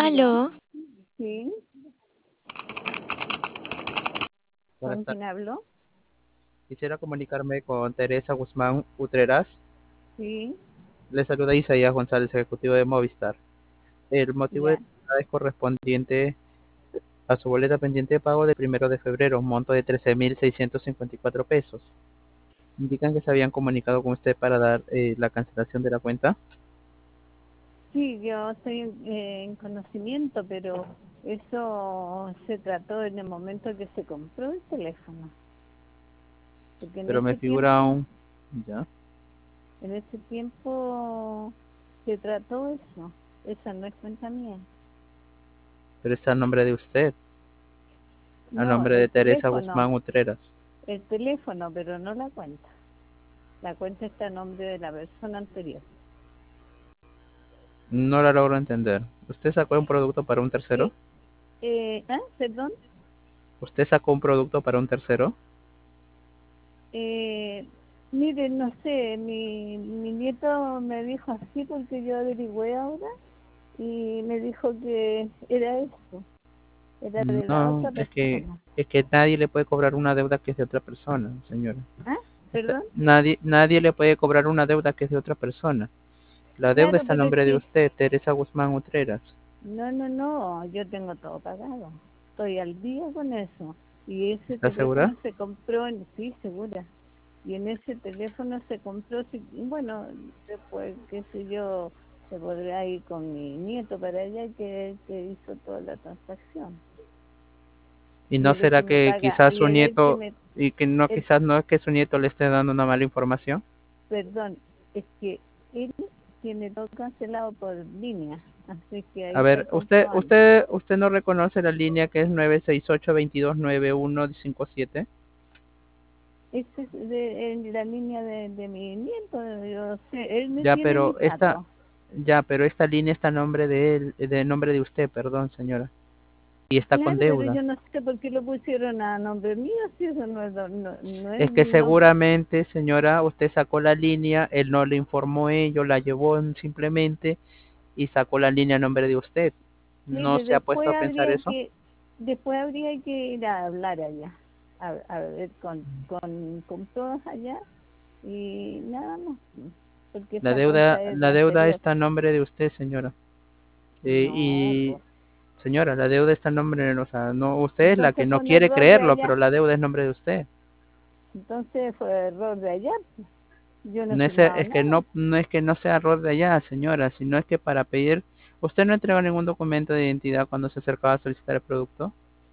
¿Aló? Aló, Sí, buenas ¿con tardes. quién hablo? Quisiera comunicarme con Teresa Guzmán Utreras. Sí, Le saluda Isaías González, ejecutivo de Movistar. El motivo de ya. la llamada es correspondiente a su boleta pendiente de pago del 1 de febrero, un monto de 13.654 pesos. Indican que se habían comunicado con usted para dar la cancelación de la cuenta, Sí, yo estoy en conocimiento, pero eso se trató en el momento que se compró el teléfono. Porque pero me figura ya, en ese tiempo se trató eso. Esa no es cuenta mía. pero está a nombre de usted, a No, nombre de Teresa Guzmán Utreras. el teléfono, pero no la cuenta. La cuenta está a nombre de la persona anterior. No la logro entender. ¿Usted sacó un producto para un tercero? Sí, perdón. ¿Usted sacó un producto para un tercero? Mire, no sé, mi nieto me dijo así porque yo averigüé ahora y me dijo que era eso, era de la No, otra persona. es que nadie le puede cobrar una deuda que es de otra persona, señora. ¿Ah? ¿Perdón? Nadie le puede cobrar una deuda que es de otra persona. La deuda Claro, está a pero es nombre de que, usted, Teresa Guzmán Utreras. no, yo tengo todo pagado. Estoy al día con eso. Y ese ¿Está segura? teléfono se compró, sí, segura. Y en ese teléfono se compró, bueno, después, qué sé yo, se podrá ir con mi nieto para allá que hizo toda la transacción. ¿Y Y no él es será que me que paga, quizás y su él es que nieto, me, y que no, él, quizás no es que su nieto le esté dando una mala información? perdón, es que él tiene todo cancelado por línea, así que A ahí estoy ver, comprobando. usted no reconoce la línea que es 968-229157. Esta es en la línea de mi nieto, yo sé, él me Ya, tiene pero mis datos. esta línea está a nombre de él, de nombre de usted, perdón, señora. Y está con Claro, pero deuda. yo no sé por qué lo pusieron a nombre mío, si eso no es Es que mi nombre. seguramente, señora, usted sacó la línea, él no le informó ello, la llevó simplemente y sacó la línea a nombre de usted. ¿No Mire, se ha puesto a pensar eso? después habría que ir a hablar allá, a ver con todos allá y nada más, porque esa cuenta es La deuda anterior. está a nombre de usted, señora. No, Y pues, señora, la deuda está a nombre, o sea, no, usted es la que entonces no fue un quiere error de creerlo, pero allá, la deuda es nombre de usted. entonces fue error de allá, pues. Yo no he No es, firmado es que nada. no es que no sea error de allá, señora, sino es que para pedir, usted no entregó ningún documento de identidad cuando se acercaba a solicitar el producto.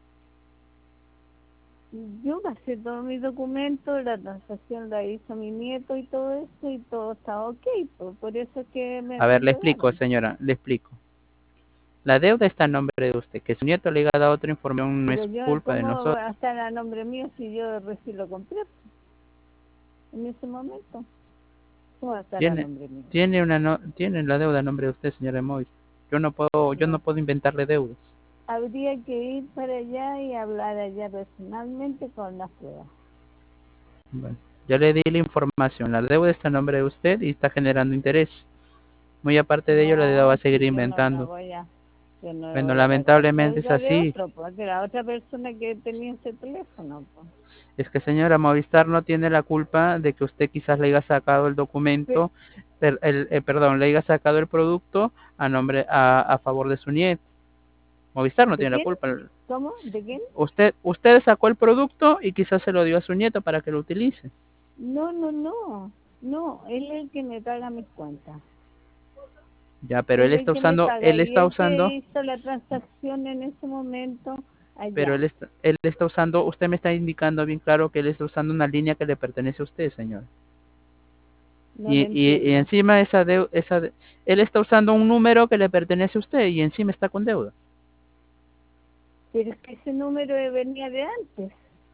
Yo pasé todos mis documentos, la transacción la hizo mi nieto y todo eso, y todo estaba ok, pues, por eso es que A me ver, le explico, entregaron. señora, le explico. La deuda está a nombre de usted. Que su nieto le haya dado otra información no Pero es yo, culpa de ¿cómo nosotros. va a estar a nombre mío si yo recién lo compré en ese momento? ¿Cómo va a estar a Tiene, nombre mío? tiene la deuda a nombre de usted, señora Mois. Yo no No. puedo inventarle deudas. Habría que ir para allá y hablar allá personalmente con las pruebas. Bueno, ya le di la información. La deuda está a nombre de usted y está generando interés. Muy aparte de ello, la deuda va a No, seguir si inventando. yo no le Bueno, voy a pagar lamentablemente es deuda de así. otro, pues, de la otra persona que tenía ese teléfono, pues. Es que señora, Movistar no tiene la culpa de que usted quizás le haya sacado el documento, perdón, le haya sacado el producto a favor de su nieto. Movistar no ¿De tiene la quién? culpa. ¿Cómo? ¿De quién? Usted sacó el producto y quizás se lo dio a su nieto para que lo utilice. No, él es el que me paga mis cuentas. Ya, pero Él es el que me paga él y está el que usando, hizo la transacción en ese momento pero allá. él está usando, usted me está indicando bien claro que él está usando una línea que le pertenece a usted, señor. No le Y entiendo. encima él está usando un número que le pertenece a usted y encima está con deuda. Pero es que ese número venía de antes.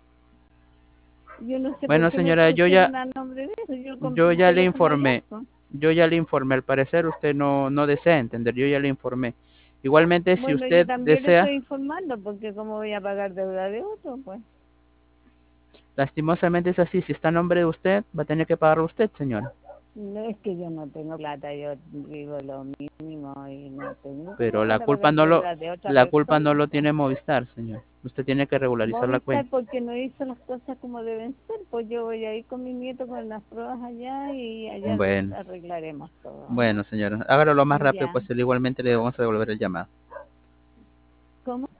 Yo no sé por Bueno, qué me señora, pusieron a nombre de eso. Yo compré yo el ya le teléfono allá, informé, pues. yo ya le informé. Al parecer usted no desea entender, yo ya le informé. Igualmente, si Bueno, yo usted también le desea, estoy informando porque cómo voy a pagar deuda de otro, pues. lastimosamente es así, si está a nombre de usted, va a tener que pagarlo usted, señora. No es que yo no tengo plata, yo vivo lo mínimo y no tengo Pero como para pagarte las de otra la culpa no persona, lo pues. tiene Movistar, señor. Usted tiene que regularizar la Movistar cuenta. porque no hizo las cosas como deben ser, pues yo voy a ir con mi nieto con las pruebas allá y allá Bueno, arreglaremos todo, ¿no? bueno, señora. Hágalo lo más rápido Ya. posible. Igualmente le vamos a devolver el llamado. ¿Cómo?